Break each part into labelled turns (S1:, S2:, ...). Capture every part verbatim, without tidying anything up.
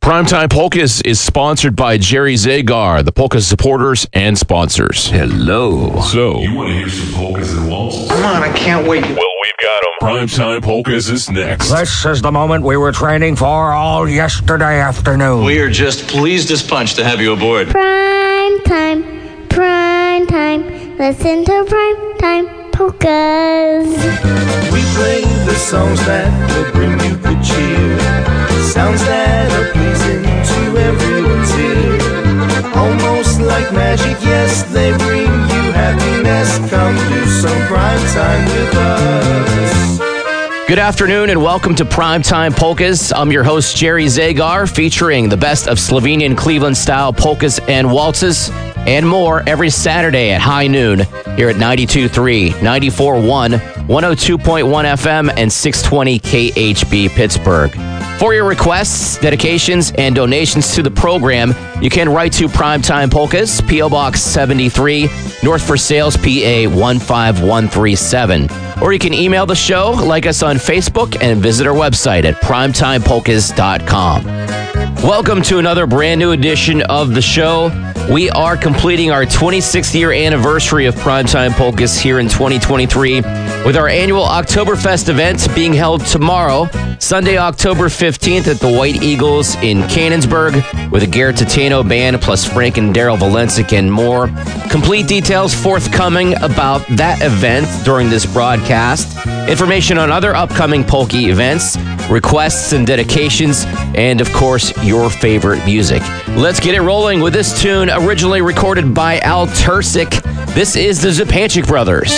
S1: Primetime Polkas is sponsored by Jerry Zagar, the Polka supporters and sponsors.
S2: Hello.
S1: So,
S3: You want to hear some polkas and waltzes?
S4: Come on, I can't wait.
S3: Well, we've got them. Primetime Polkas is next.
S5: This is the moment we were training for all yesterday afternoon.
S6: We are just pleased as punch to have you aboard.
S7: Prime time, prime time. Listen to prime time polkas.
S8: We play the songs that will bring you good cheer. Sounds that are pleasing to everyone's ear. Almost like magic, yes, they bring you happiness. Come do some prime time with us.
S2: Good afternoon and welcome to Primetime Polkas. I'm your host, Jerry Zagar, featuring the best of Slovenian Cleveland-style polkas and waltzes and more every Saturday at high noon here at ninety-two point three, ninety-four point one, one oh two point one F M, and six twenty K H B Pittsburgh. For your requests, dedications, and donations to the program, you can write to Primetime Polkas, P O Box seventy-three, North Versailles, P A one five one three seven. Or you can email the show, like us on Facebook, and visit our website at primetime polkas dot com. Welcome to another brand new edition of the show. We are completing our twenty-sixth year anniversary of Primetime Polkas here in twenty twenty-three with our annual Oktoberfest event being held tomorrow, Sunday, October fifteenth at the White Eagles in Canonsburg with a Garrett Titano band plus Frank and Daryl Valencic and more. Complete details forthcoming about that event during this broadcast. Information on other upcoming polka events, requests and dedications, and of course, your favorite music. Let's get it rolling with this tune originally recorded by Al Tursik. This is the Zupanchik Brothers.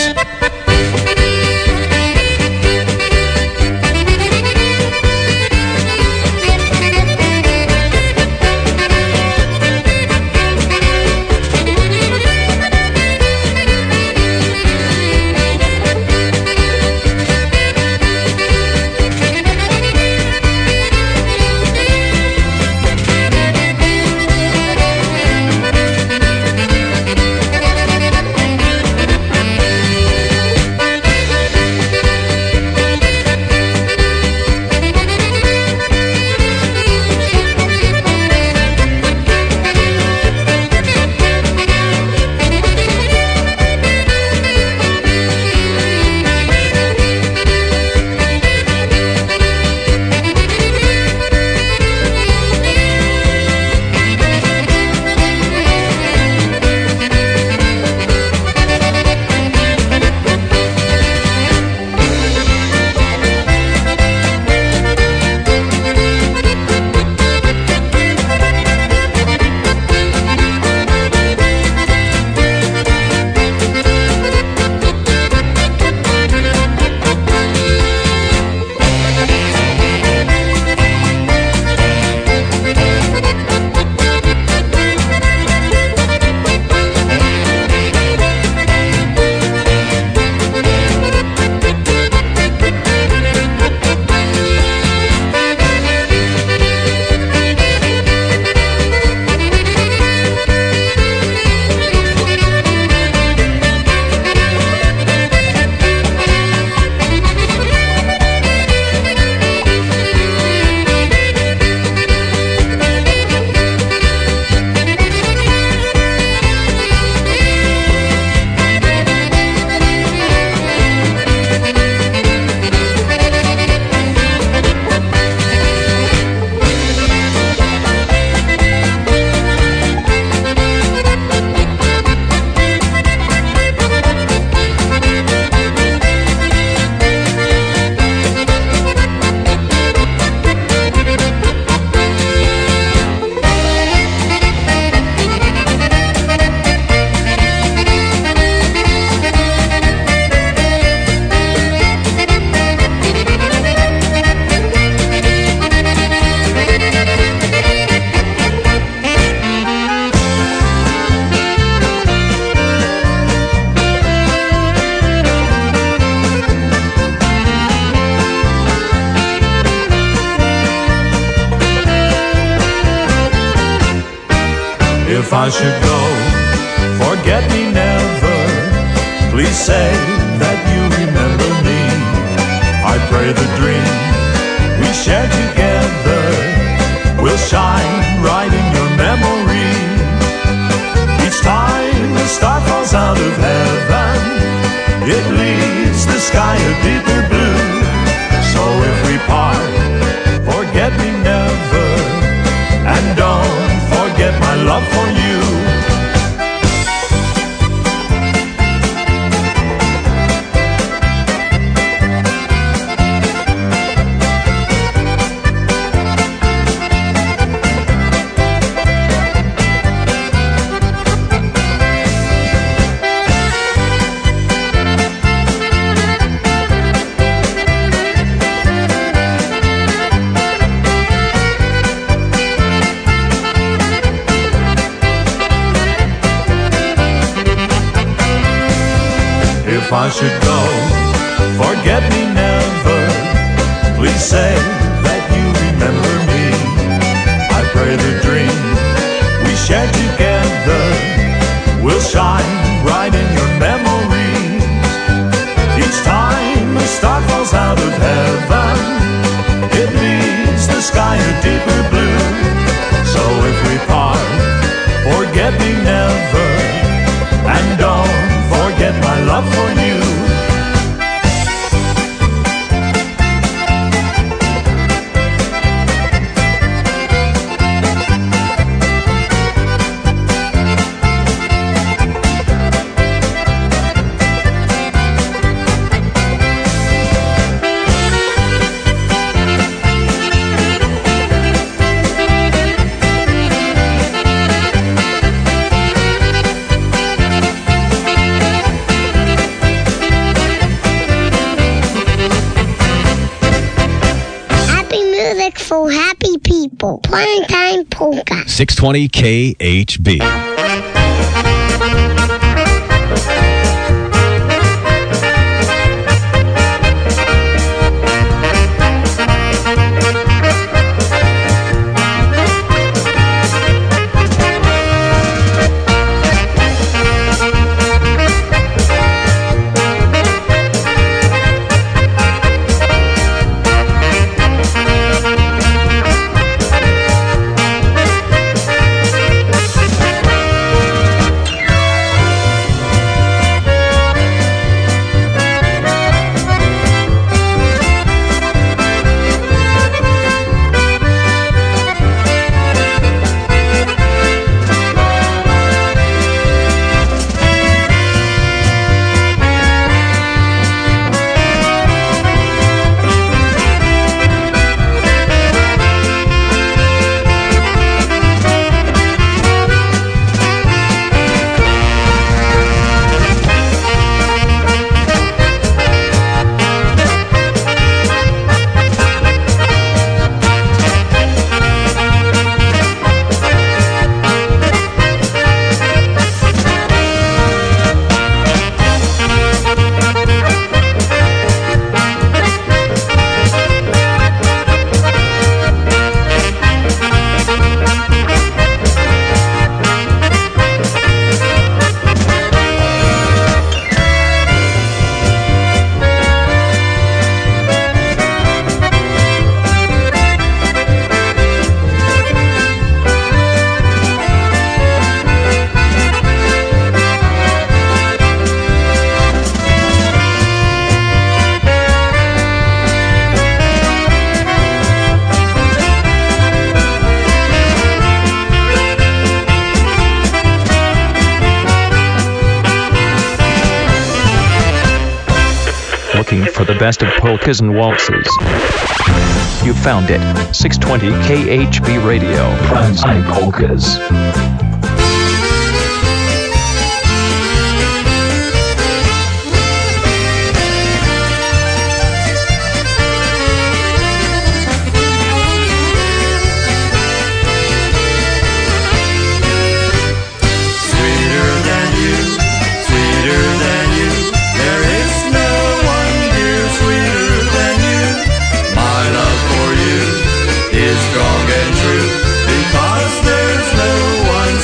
S8: If I should go, forget me never. Please say that you remember me. I pray the dream we share together will shine if I should go, forget me never. Please say that you remember me. I pray the dream we shared together will shine bright in your memories. Each time a star falls out of heaven, it leaves the sky a deeper blue. So if we part, forget me never, and don't forget my love for you.
S7: For happy people. Primetime Polka.
S4: six twenty K H B.
S9: Looking for the best of polkas and waltzes? You found it. six twenty K H B Radio. Primetime Polkas.
S8: Strong and true, because there's no one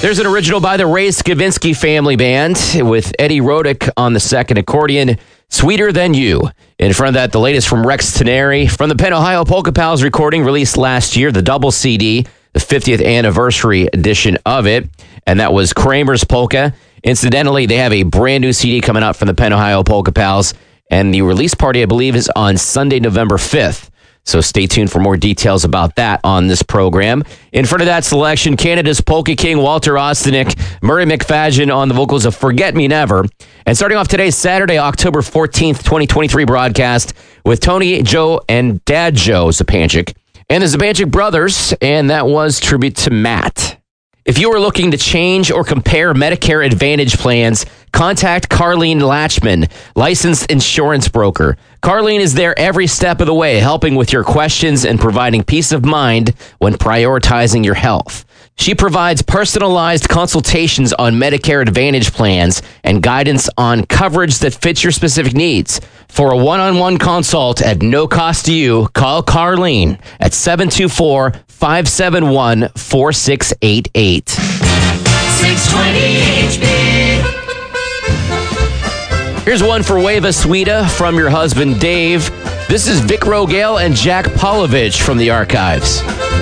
S2: There's an original by the Ray Skavinsky Family Band with Eddie Rodick on the second accordion, Sweeter Than You. In front of that, the latest from Rex Teneri from the Penn Ohio Polka Pals recording released last year, the double C D, the fiftieth anniversary edition of it, and that was Kramer's Polka. Incidentally, they have a brand new C D coming out from the Penn Ohio Polka Pals, and the release party, I believe, is on Sunday, November fifth. So stay tuned for more details about that on this program. In front of that selection, Canada's Polka King Walter Ostanek, Murray McFadgen on the vocals of Forget Me Never. And starting off today's Saturday, October fourteenth, twenty twenty-three broadcast with Tony, Joe, and Dad Joe Zapanchik and the Zapanchik brothers, and that was tribute to Matt. If you are looking to change or compare Medicare Advantage plans, contact Carlene Latchman, licensed insurance broker. Carlene is there every step of the way, helping with your questions and providing peace of mind when prioritizing your health. She provides personalized consultations on Medicare Advantage plans and guidance on coverage that fits your specific needs. For a one-on-one consult at no cost to you, call Carlene at seven two four, five seven one, four six eight eight.
S10: six twenty H B.
S2: Here's one for Weva Sweda from your husband, Dave. This is Vic Rogale and Jack Polovich from the archives.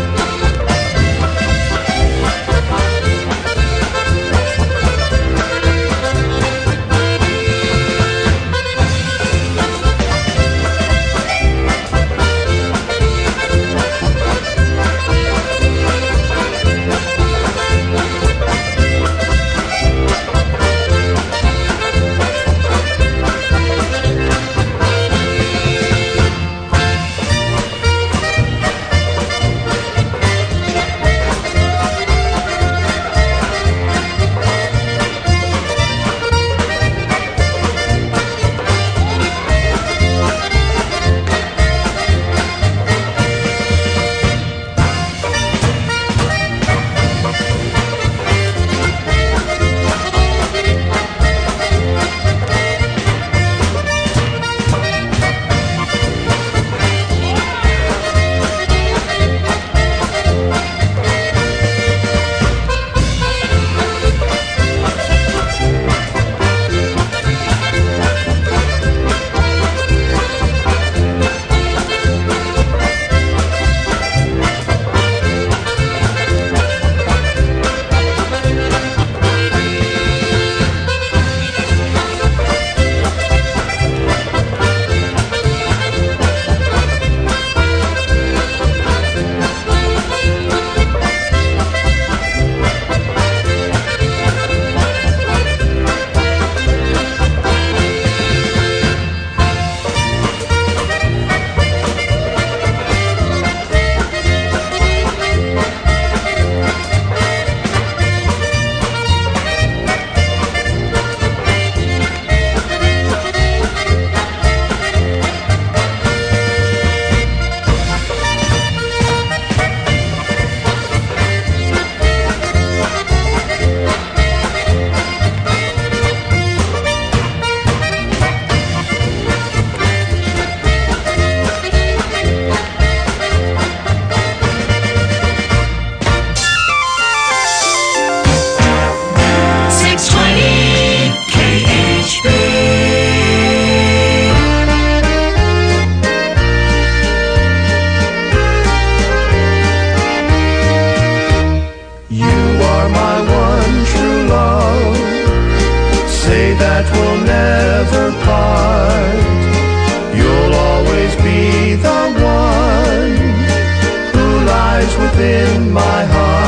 S8: within my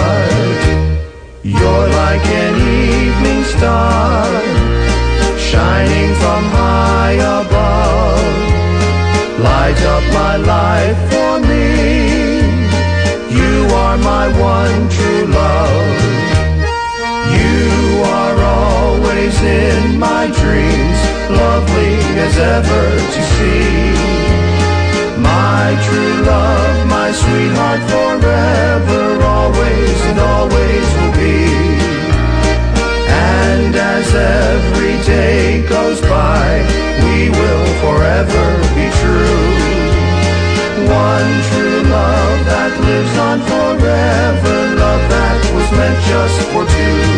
S8: heart. You're like an evening star, shining from high above. Light up my life for me. You are my one true love. You are always in my dreams, lovely as ever to see. My true love, my sweetheart forever, always and always will be. And as every day goes by, we will forever be true. One true love that lives on forever, love that was meant just for two.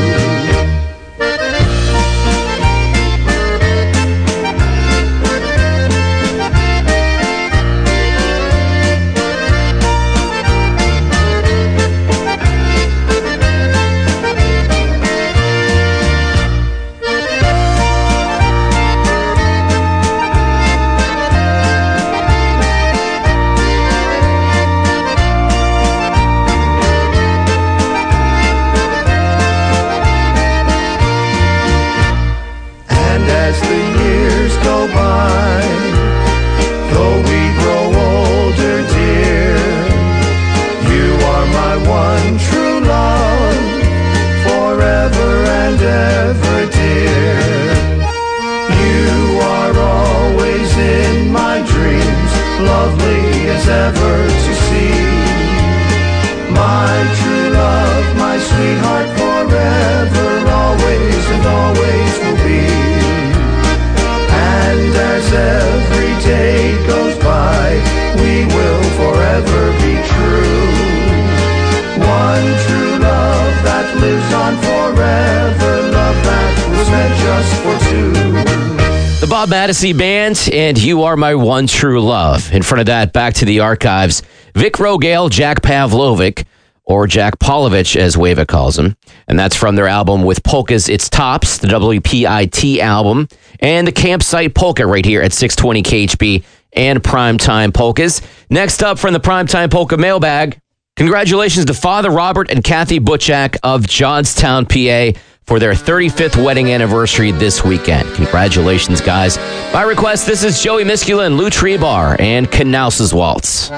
S8: on forever. Love that was meant just for two.
S2: The Bob Maddesy Band and You Are My One True Love. In front of that, back to the archives, Vic Rogale, Jack Pavlovic, or Jack Polovich, as Wava calls him. And that's from their album With Polkas It's Tops, the W P I T album, and the Campsite Polka right here at six twenty K H B and Primetime Polkas. Next up from the Primetime Polka mailbag, congratulations to Father Robert and Kathy Butchak of Johnstown, P A, for their thirty-fifth wedding anniversary this weekend. Congratulations, guys. By request, this is Joey Miskula and Lou Trebar and Knaus's Waltz.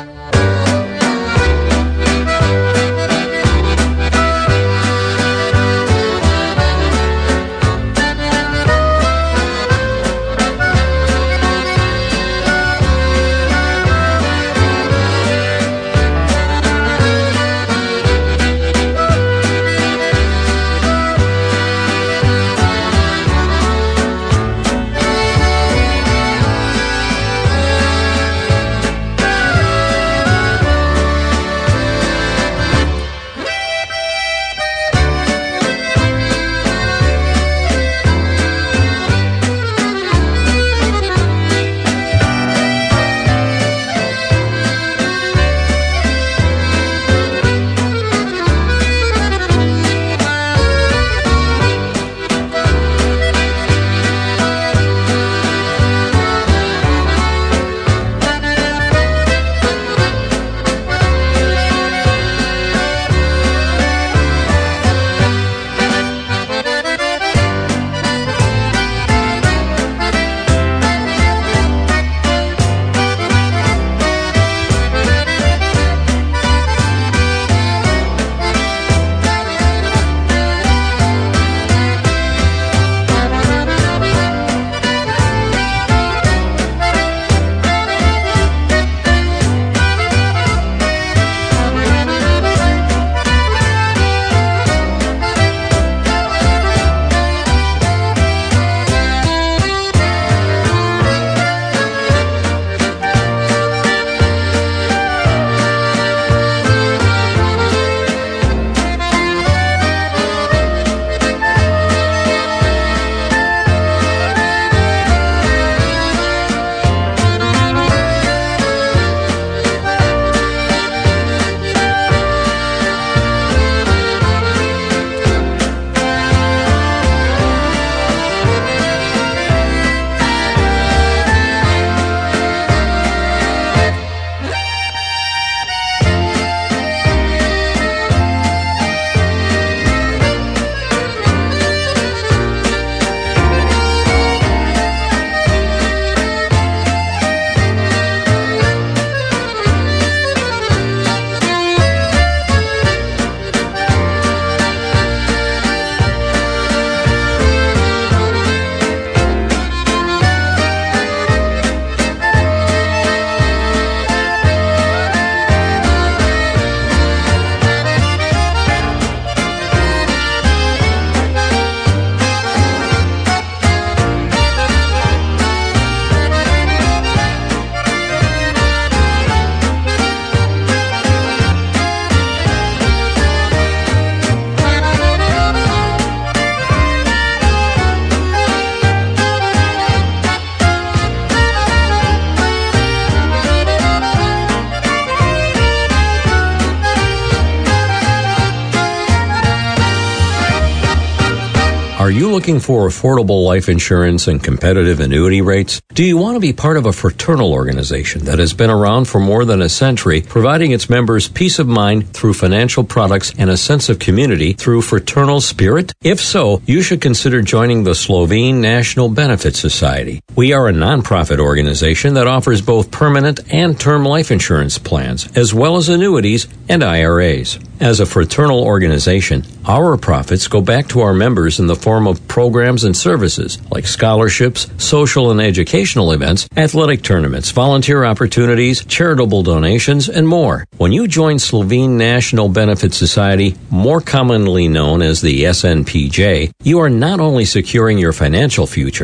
S11: Are you looking for affordable life insurance and competitive annuity rates? Do you want to be part of a fraternal organization that has been around for more than a century, providing its members peace of mind through financial products and a sense of community through fraternal spirit? If so, you should consider joining the Slovene National Benefit Society. We are a nonprofit organization that offers both permanent and term life insurance plans, as well as annuities and I R As. As a fraternal organization, our profits go back to our members in the form of programs and services like scholarships, social and educational events, athletic tournaments, volunteer opportunities, charitable donations, and more. When you join Slovene National Benefit Society, more commonly known as the S N P J, you are not only securing your financial future,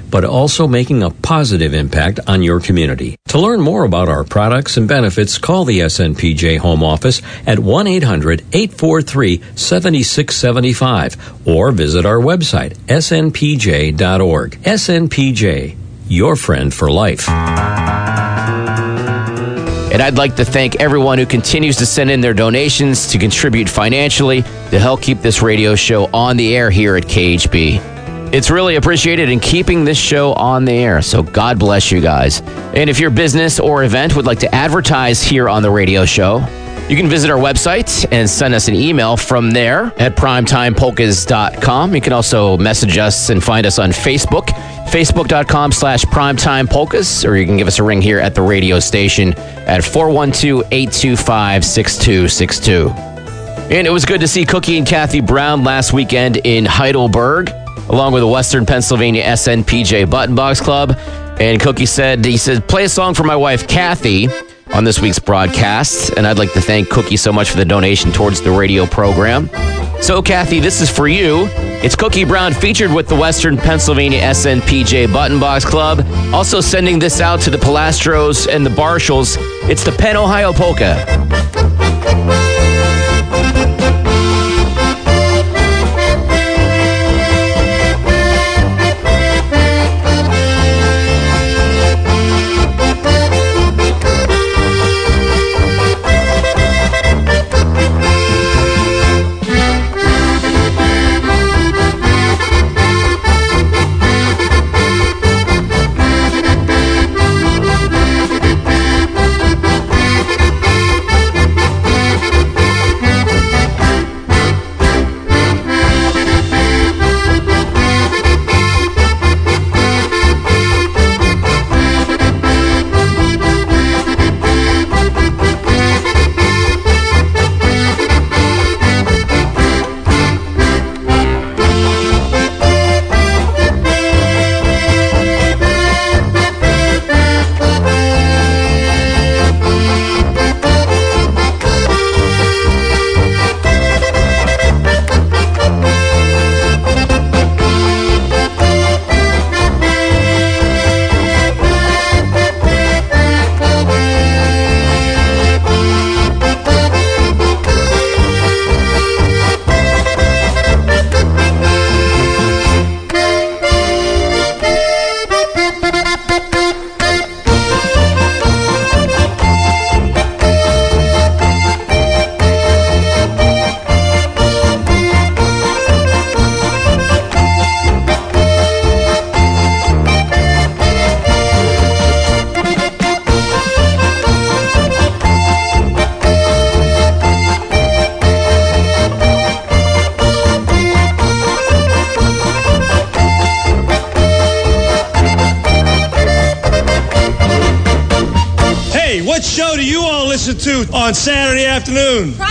S11: but also making a positive impact on your community. To learn more about our products and benefits, call the S N P J Home Office at one eight hundred eight four three seven six seven five or visit our website, s n p j dot org. S N P J, your friend for life.
S2: And I'd like to thank everyone who continues to send in their donations to contribute financially to help keep this radio show on the air here at K H B. It's really appreciated in keeping this show on the air, so God bless you guys. And if your business or event would like to advertise here on the radio show, you can visit our website and send us an email from there at primetime polkas dot com. You can also message us and find us on Facebook, facebook.com slash primetimepolkas, or you can give us a ring here at the radio station at four one two, eight two five, six two six two. And it was good to see Cookie and Kathy Brown last weekend in Heidelberg, along with the Western Pennsylvania S N P J Button Box Club. And Cookie said, he said, play a song for my wife, Kathy, on this week's broadcast. And I'd like to thank Cookie so much for the donation towards the radio program. So, Kathy, this is for you. It's Cookie Brown featured with the Western Pennsylvania S N P J Button Box Club. Also sending this out to the Palastros and the Barshalls. It's the Penn, Ohio Polka.
S12: What show do you all listen to on Saturday afternoon?
S10: Jack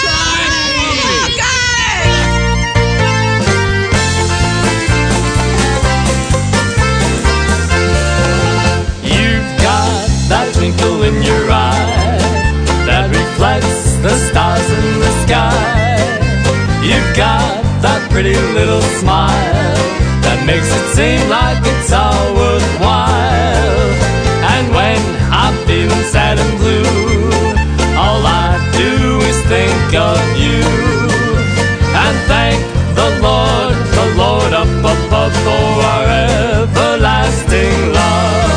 S13: You've got that twinkle in your eye that reflects the stars in the sky. You've got that pretty little smile that makes it seem like it's all worthwhile. And when I'm feeling sad and blue, all I do is think of you and thank the Lord, the Lord up above for our everlasting love.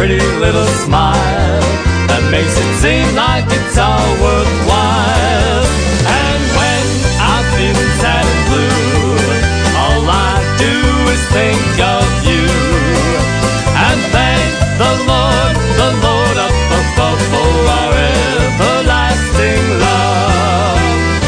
S13: pretty little smile that makes it seem like it's all worthwhile. And when I'm feeling sad and blue, all I do is think of you and thank the Lord, the Lord up above for our everlasting love.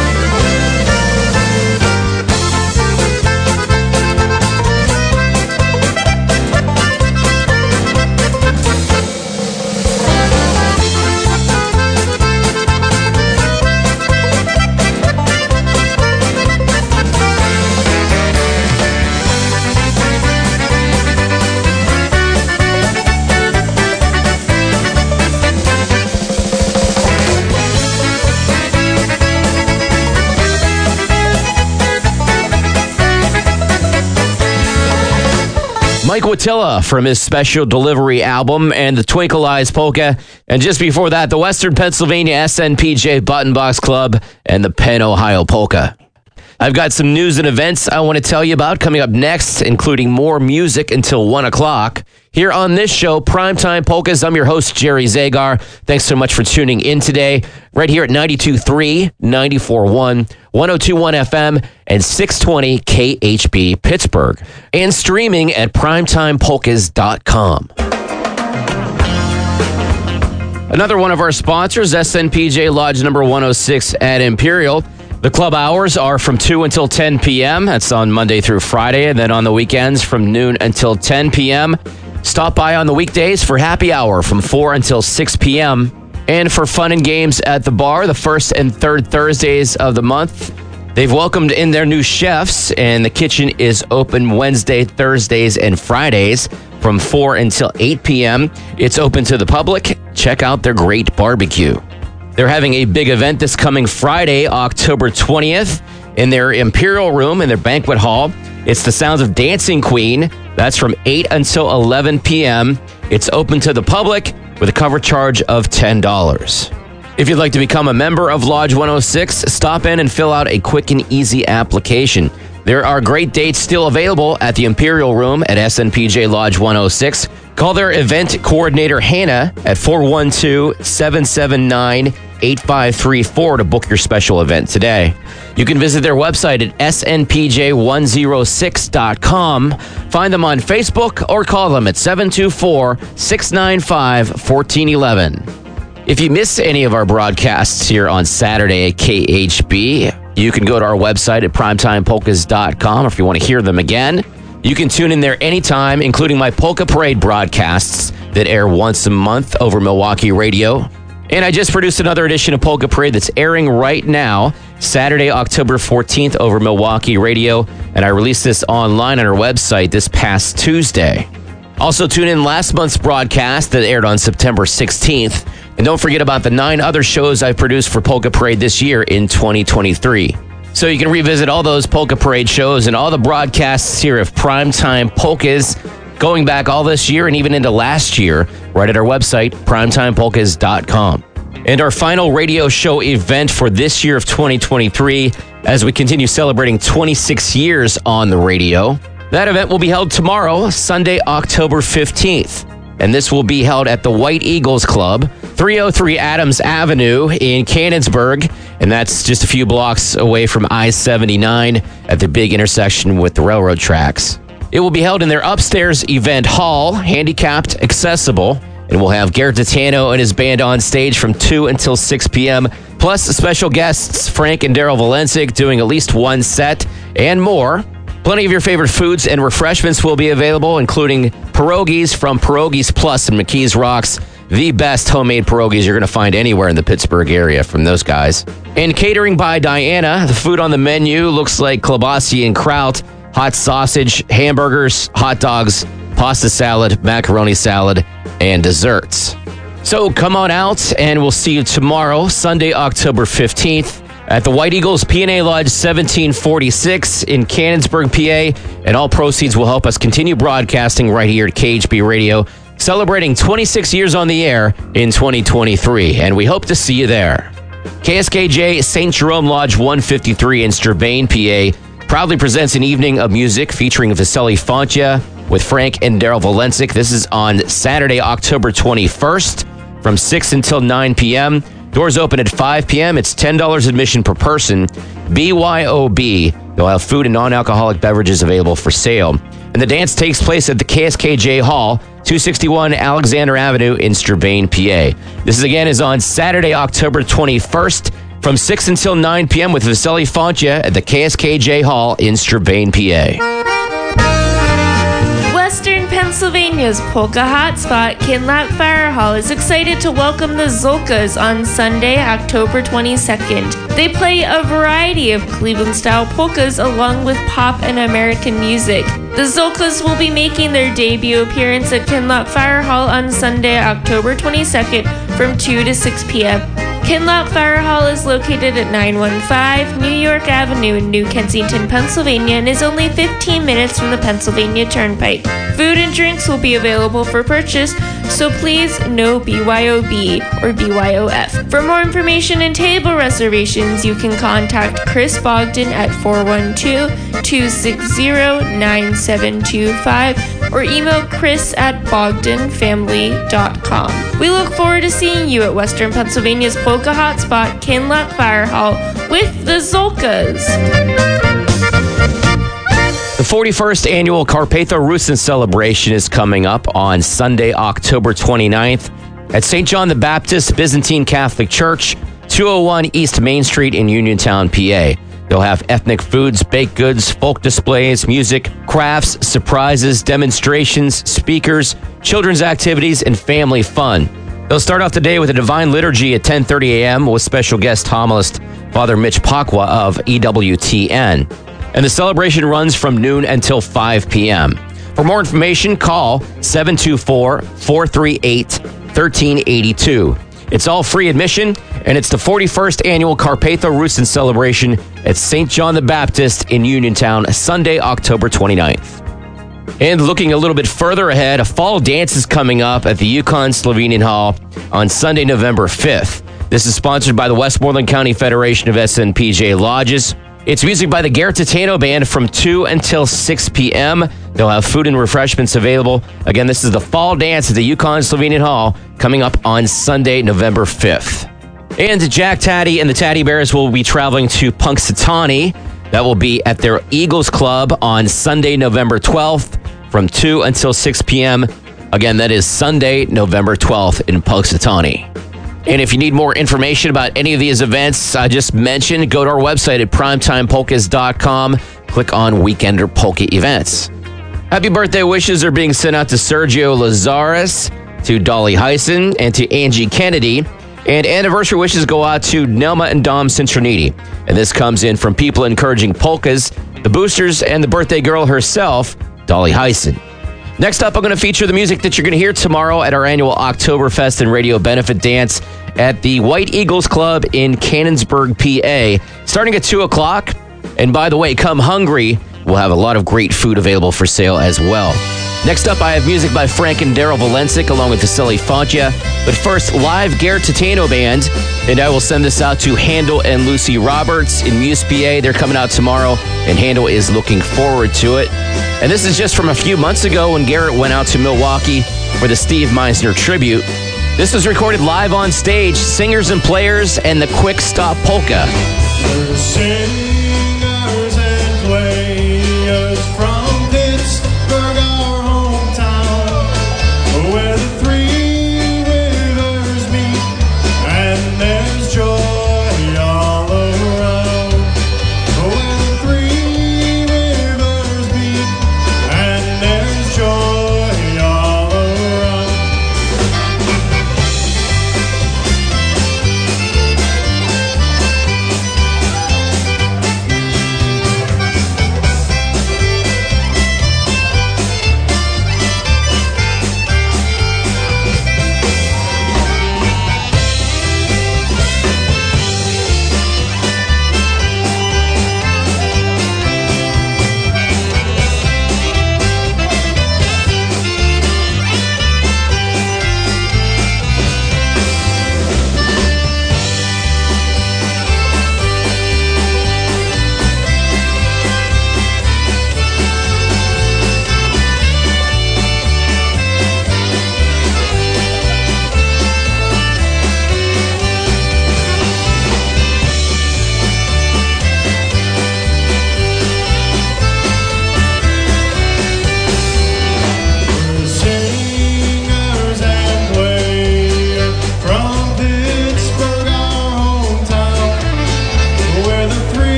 S2: Mike Watilla from his special delivery album and the Twinkle Eyes Polka. And just before that, the Western Pennsylvania S N P J Button Box Club and the Penn, Ohio Polka. I've got some news and events I want to tell you about coming up next, including more music until one o'clock. Here on this show, Primetime Polkas, I'm your host, Jerry Zagar. Thanks so much for tuning in today, right here at ninety-two point three, ninety-four point one, one oh two point one F M, and six twenty K H B Pittsburgh, and streaming at primetime polkas dot com. Another one of our sponsors, S N P J Lodge number one oh six at Imperial. The club hours are from two until ten p.m. That's on Monday through Friday, and then on the weekends from noon until ten p.m. Stop by on the weekdays for happy hour from four until six p.m. And for fun and games at the bar, the first and third Thursdays of the month. They've welcomed in their new chefs, and the kitchen is open Wednesday, Thursdays, and Fridays from four until eight p.m. It's open to the public. Check out their great barbecue. They're having a big event this coming Friday, October twentieth, in their Imperial Room in their banquet hall. It's the Sounds of Dancing Queen. That's from eight until eleven p.m. It's open to the public with a cover charge of ten dollars. If you'd like to become a member of Lodge one oh six, stop in and fill out a quick and easy application. There are great dates still available at the Imperial Room at S N P J Lodge one oh six. Call their event coordinator, Hannah, at four one two, seven seven nine, eight five three four to book your special event today. You can visit their website at S N P J one oh six dot com. Find them on Facebook or call them at seven two four, six nine five, one four one one. If you miss any of our broadcasts here on Saturday at K H B, you can go to our website at primetime polkas dot com, or if you want to hear them again, you can tune in there anytime, including my Polka Parade broadcasts that air once a month over Milwaukee radio. And I just produced another edition of Polka Parade that's airing right now, Saturday, October fourteenth over Milwaukee radio, and I released this online on our website this past Tuesday. Also tune in last month's broadcast that aired on September sixteenth. And don't forget about the nine other shows I've produced for Polka Parade this year in twenty twenty-three. So you can revisit all those Polka Parade shows and all the broadcasts here of Primetime Polkas going back all this year and even into last year right at our website, primetime polkas dot com. And our final radio show event for this year of twenty twenty-three, as we continue celebrating twenty-six years on the radio. That event will be held tomorrow, Sunday, October fifteenth. And this will be held at the White Eagles Club, three oh three Adams Avenue in Canonsburg. And that's just a few blocks away from I seventy-nine at the big intersection with the railroad tracks. It will be held in their upstairs event hall, handicapped accessible. And we'll have Garrett Titano and his band on stage from two until six p.m. Plus special guests, Frank and Daryl Valencic, doing at least one set and more. Plenty of your favorite foods and refreshments will be available, including pierogies from Pierogies Plus and McKees Rocks, the best homemade pierogies you're going to find anywhere in the Pittsburgh area from those guys. And catering by Diana, the food on the menu looks like kielbasa and kraut, hot sausage, hamburgers, hot dogs, pasta salad, macaroni salad, and desserts. So come on out, and we'll see you tomorrow, Sunday, October fifteenth, at the White Eagles P and A Lodge seventeen forty-six in Canonsburg, P A, and all proceeds will help us continue broadcasting right here at K H B Radio, celebrating twenty-six years on the air in twenty twenty-three, and we hope to see you there. K S K J Saint Jerome Lodge one fifty-three in Strabane, P A, proudly presents an evening of music featuring Vasily Fontya with Frank and Daryl Valencic. This is on Saturday, October twenty-first from six until nine p.m. Doors open at five p.m. It's ten dollars admission per person. B Y O B. They'll have food and non-alcoholic beverages available for sale. And the dance takes place at the K S K J Hall, two sixty-one Alexander Avenue in Strabane, P A. This is again is on Saturday, October twenty-first from six until nine p.m. with Vasily Fontya at the K S K J Hall in Strabane, P A.
S14: Western Pennsylvania's polka hotspot, Kinloch Fire Hall, is excited to welcome the Zolkas on Sunday, October twenty-second. They play a variety of Cleveland-style polkas along with pop and American music. The Zolkas will be making their debut appearance at Kinloch Fire Hall on Sunday, October twenty-second from two to six p.m. Kinloch Fire Hall is located at nine fifteen New York Avenue in New Kensington, Pennsylvania, and is only fifteen minutes from the Pennsylvania Turnpike. Food and drinks will be available for purchase, so please no B Y O B or B Y O F. For more information and table reservations, you can contact Chris Bogdan at four one two, two six zero, nine seven two five or email chris at bogdan family dot com. We look forward to seeing you at Western Pennsylvania's polka hotspot, Kinloch Fire Hall, with the Zolkas.
S2: The forty-first annual Carpatho Rusyn celebration is coming up on Sunday, October twenty-ninth at Saint John the Baptist Byzantine Catholic Church, two oh one East Main Street in Uniontown, P A. They'll have ethnic foods, baked goods, folk displays, music, crafts, surprises, demonstrations, speakers, children's activities, and family fun. They'll start off the day with a divine liturgy at ten thirty a.m. with special guest homilist Father Mitch Pacwa of E W T N. And the celebration runs from noon until five p.m. For more information, call seven two four, four three eight, one three eight two. It's all free admission, and it's the forty-first annual Carpatho Rusyn celebration at Saint John the Baptist in Uniontown, Sunday, October twenty-ninth. And looking a little bit further ahead, a fall dance is coming up at the Yukon Slovenian Hall on Sunday, November fifth. This is sponsored by the Westmoreland County Federation of S N P J Lodges. It's music by the Garrett Tatano Band from two until six p.m. They'll have food and refreshments available. Again, this is the fall dance at the Yukon Slovenian Hall coming up on Sunday, November fifth. And Jack Taddy and the Taddy Bears will be traveling to Punxsutawney. That will be at their Eagles Club on Sunday, November twelfth from two until six p.m. Again, that is Sunday, November twelfth in Punxsutawney. And if you need more information about any of these events I just mentioned, go to our website at primetime polkas dot com. Click on Weekender Polka Events. Happy birthday wishes are being sent out to Sergio Lazares, to Dolly Hyson, and to Angie Kennedy. And anniversary wishes go out to Nelma and Dom Cintroniti. And this comes in from people encouraging polkas, the Boosters, and the birthday girl herself, Dolly Hyson. Next up, I'm going to feature the music that you're going to hear tomorrow at our annual Oktoberfest and Radio Benefit Dance at the White Eagles Club in Canonsburg, P A, starting at two o'clock. And by the way, come hungry. We'll have a lot of great food available for sale as well. Next up, I have music by Frank and Daryl Valencic along with Vasily Fontya. But first, live Garrett Tatano Band. And I will send this out to Handel and Lucy Roberts in Muse, P A. They're coming out tomorrow, and Handel is looking forward to it. And this is just from a few months ago when Garrett went out to Milwaukee for the Steve Meisner tribute. This was recorded live on stage, singers and players, and the Quick Stop Polka.
S8: The singers and players from Pittsburgh, our hometown, where the three rivers meet, and there's joy all around. Where the three rivers meet, and there's joy all around.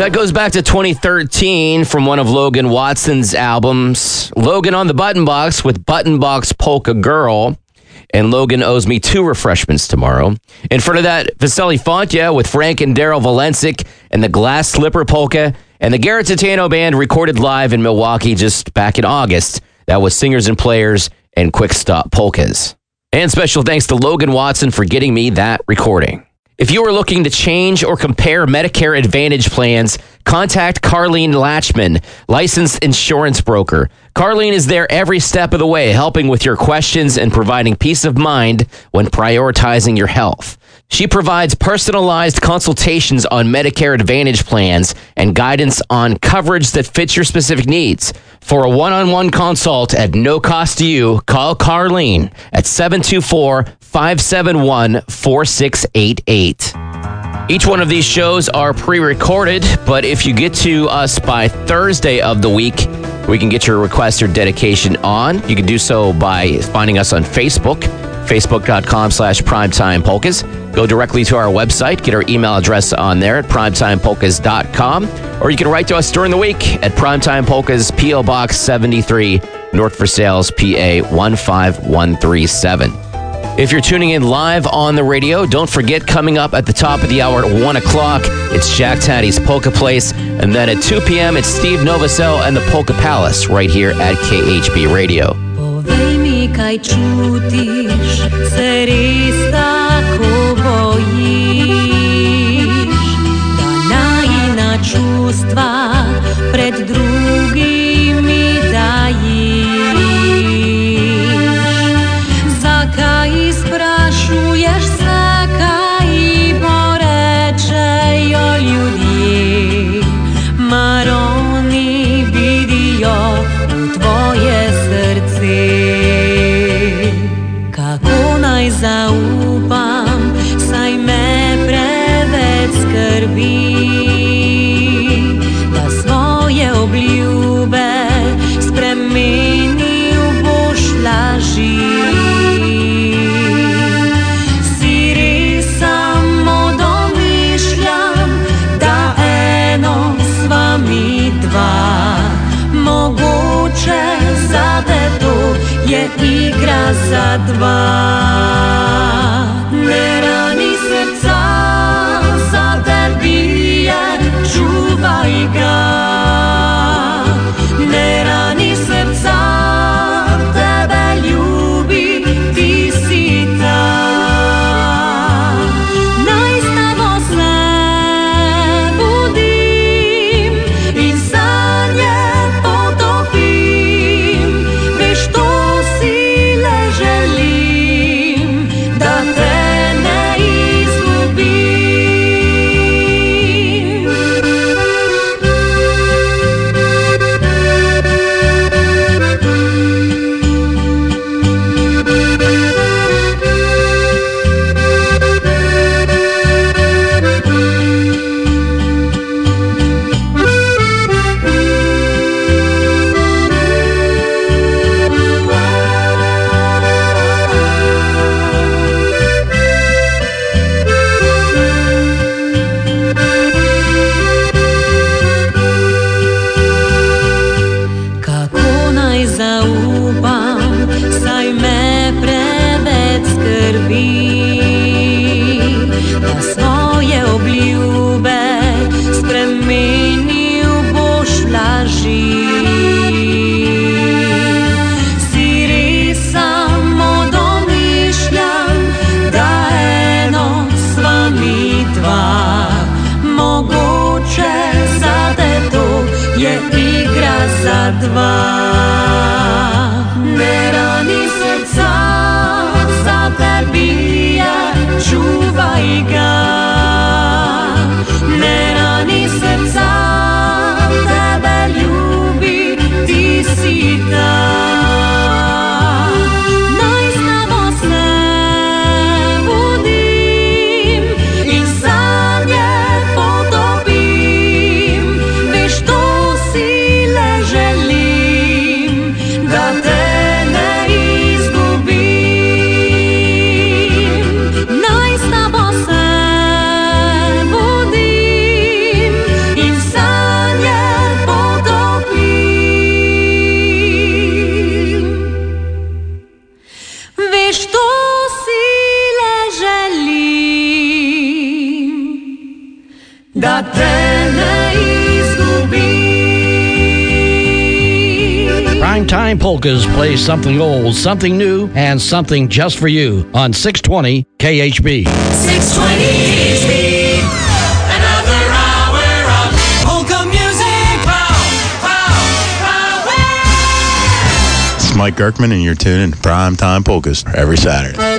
S2: That goes back to twenty thirteen from one of Logan Watson's albums. Logan on the Button Box with Button Box Polka Girl. And Logan owes me two refreshments tomorrow. In front of that, Vasily Fontia with Frank and Daryl Valencic and the Glass Slipper Polka. And the Garrett Titano Band recorded live in Milwaukee just back in August. That was Singers and Players and Quick Stop Polkas. And special thanks to Logan Watson for getting me that recording. If you are looking to change or compare Medicare Advantage plans, contact Carlene Latchman, licensed insurance broker. Carlene is there every step of the way, helping with your questions and providing peace of mind when prioritizing your health. She provides personalized consultations on Medicare Advantage plans and guidance on coverage that fits your specific needs. For a one-on-one consult at no cost to you, call Carlene at seven two four, five seven one, four six eight eight. Each one of these shows are pre-recorded, but if you get to us by Thursday of the week, we can get your request or dedication on. You can do so by finding us on Facebook, facebook.com slash primetime polkas. Go directly to our website, get our email address on there at primetime polkas dot com, or you can write to us during the week at Primetime Polkas, P O Box seventy-three, North Versailles, P A one five one three seven. If you're tuning in live on the radio, don't forget, coming up at the top of the hour at one o'clock, it's Jack Taddy's Polka Place, and then at two p.m., it's Steve Novosel and the Polka Palace right here at K H B Radio.
S15: Kaj čutiš, se res tako bojiš, da najina čustva pred drugimi dajiš. Zakaj sprašuješ se, kaj porečejo ljudje, mar oni vidijo v tvoje srce. Zaupam, saj me preveč skrbi, da svoje obljube spremenil boš laži. Si res samo domišljam, da eno sva mi dva, mogoče zate to je igra za dva. Ne rani srca, za te bije, čuvaj ga. Ne rani srca, tebe ljubi, ti si ta. Naj s tabo se budim in sanje potopim, veš, to si le želim.
S16: Primetime Polkas plays something old, something new, and something just for you on six twenty K H B.
S10: six twenty K H B. Another hour of polka music. Pow, pow, pow.
S17: It's Mike Gerkman, and you're tuning to Primetime Polkas every Saturday.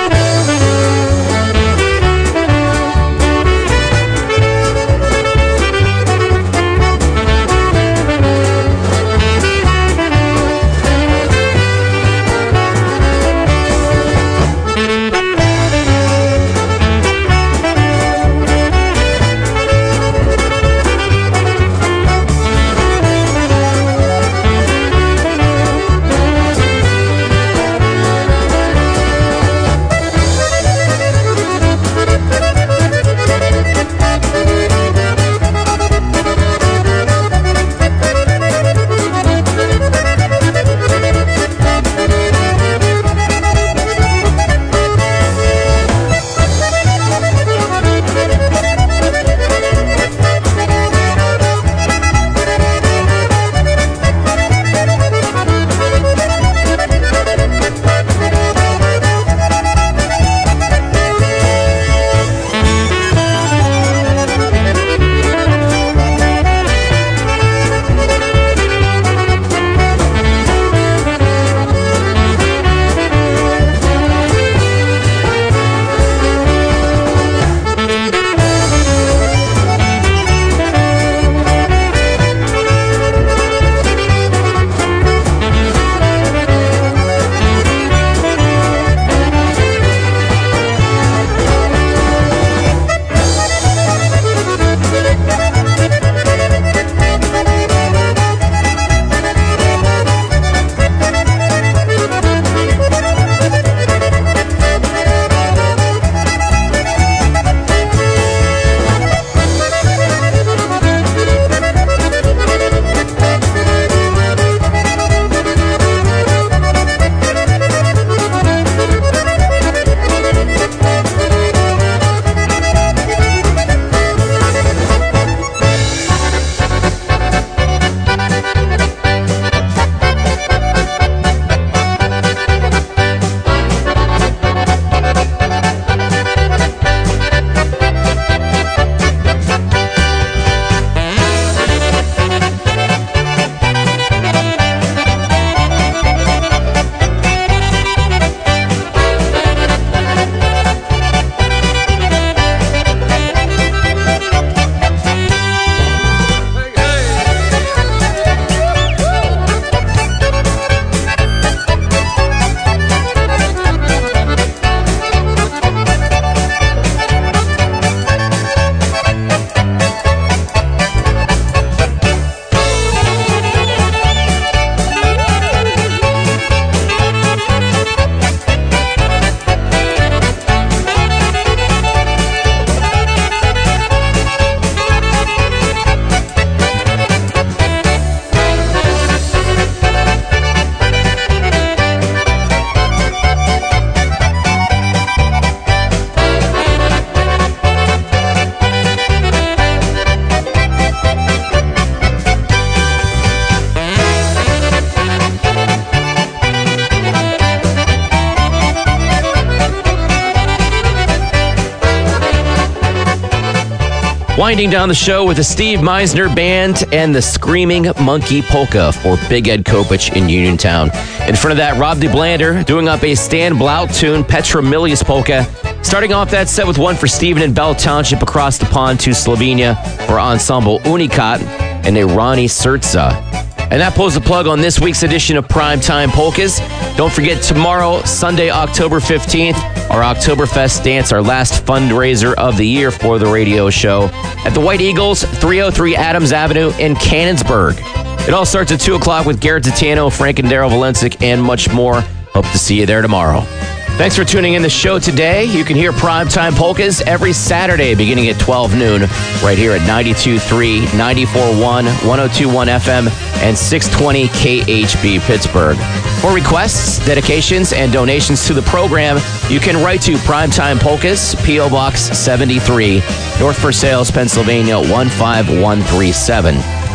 S2: Winding down the show with the Steve Meisner Band and the Screaming Monkey Polka for Big Ed Kopich in Uniontown. In front of that, Rob DeBlander doing up a Stan Blount tune, Petra Milius Polka. Starting off that set with one for Stephen and Bell Township across the pond to Slovenia for Ensemble Unikat and a Ronnie Sertza. And that pulls the plug on this week's edition of Primetime Polkas. Don't forget, tomorrow, Sunday, October fifteenth, our Oktoberfest dance, our last fundraiser of the year for the radio show at the White Eagles, three oh three Adams Avenue in Cannonsburg. It all starts at two o'clock with Garrett Titano, Frank and Daryl Valencic, and much more. Hope to see you there tomorrow. Thanks for tuning in the show today. You can hear Primetime Polkas every Saturday beginning at twelve noon right here at ninety-two point three, ninety-four point one, one oh two point one F M and six twenty K H B Pittsburgh. For requests, dedications, and donations to the program, you can write to Primetime Polkas, P O Box seventy-three, North Versailles, Pennsylvania one five one three seven.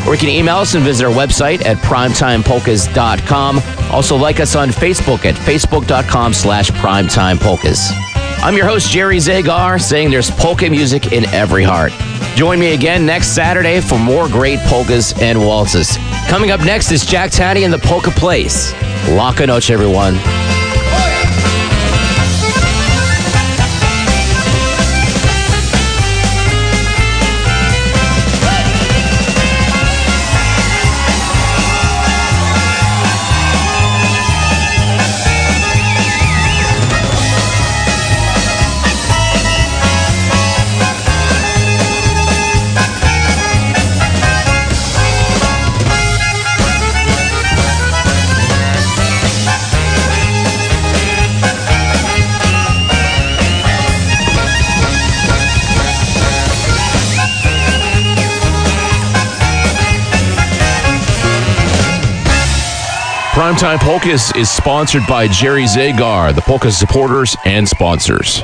S2: Or you can email us and visit our website at primetime polkas dot com. Also, like us on Facebook at facebook dot com slash primetime polkas. I'm your host, Jerry Zagar, saying there's polka music in every heart. Join me again next Saturday for more great polkas and waltzes. Coming up next is Jack Taddy and the Polka Place. Laka noche, everyone.
S1: Primetime Polkas is sponsored by Jerry Zagar, the polka supporters and sponsors.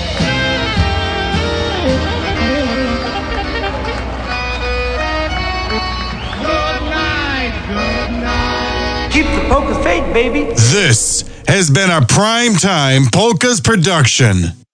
S18: Keep the polka faith, baby.
S19: This has been a Primetime Polkas production.